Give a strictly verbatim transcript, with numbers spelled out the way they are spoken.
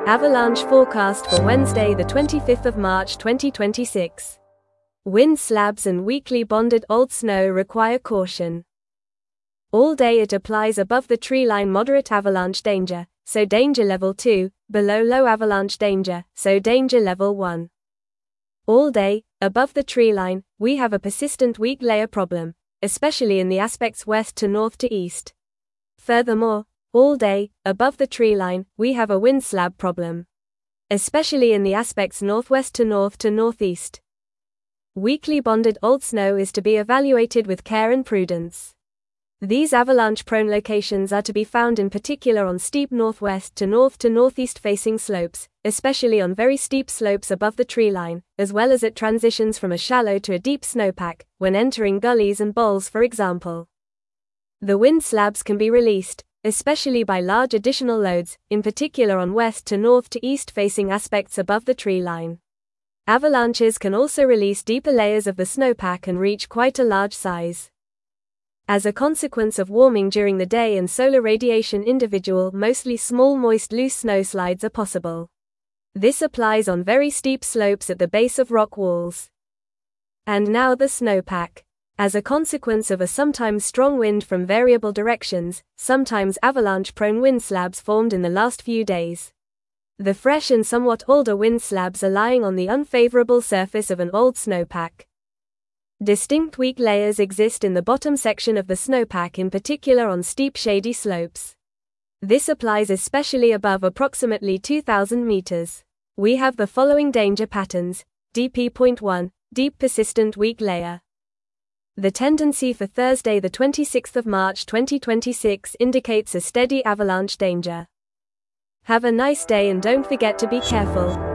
Avalanche forecast for Wednesday, the twenty-fifth of March twenty twenty-six. Wind slabs and weakly bonded old snow require caution. All day it applies above the treeline moderate avalanche danger, so danger level two, below low avalanche danger, so danger level one. All day, above the treeline, we have a persistent weak layer problem, especially in the aspects west to north to east. Furthermore, all day, above the treeline, we have a wind slab problem, especially in the aspects northwest to north to northeast. Weakly bonded old snow is to be evaluated with care and prudence. These avalanche-prone locations are to be found in particular on steep northwest to north to northeast facing slopes, especially on very steep slopes above the treeline, as well as at transitions from a shallow to a deep snowpack, when entering gullies and bowls for example. The wind slabs can be released, especially by large additional loads, in particular on west to north to east facing aspects above the treeline. Avalanches can also release deeper layers of the snowpack and reach quite a large size. As a consequence of warming during the day and solar radiation, individual, mostly small moist loose snowslides are possible. This applies on very steep slopes at the base of rock walls. And now the snowpack. As a consequence of a sometimes strong wind from variable directions, sometimes avalanche-prone wind slabs formed in the last few days. The fresh and somewhat older wind slabs are lying on the unfavorable surface of an old snowpack. Distinct weak layers exist in the bottom section of the snowpack, in particular on steep shady slopes. This applies especially above approximately two thousand meters. We have the following danger patterns. D P one, deep persistent weak layer. The tendency for Thursday, the twenty-sixth of March twenty twenty-six indicates a steady avalanche danger. Have a nice day and don't forget to be careful.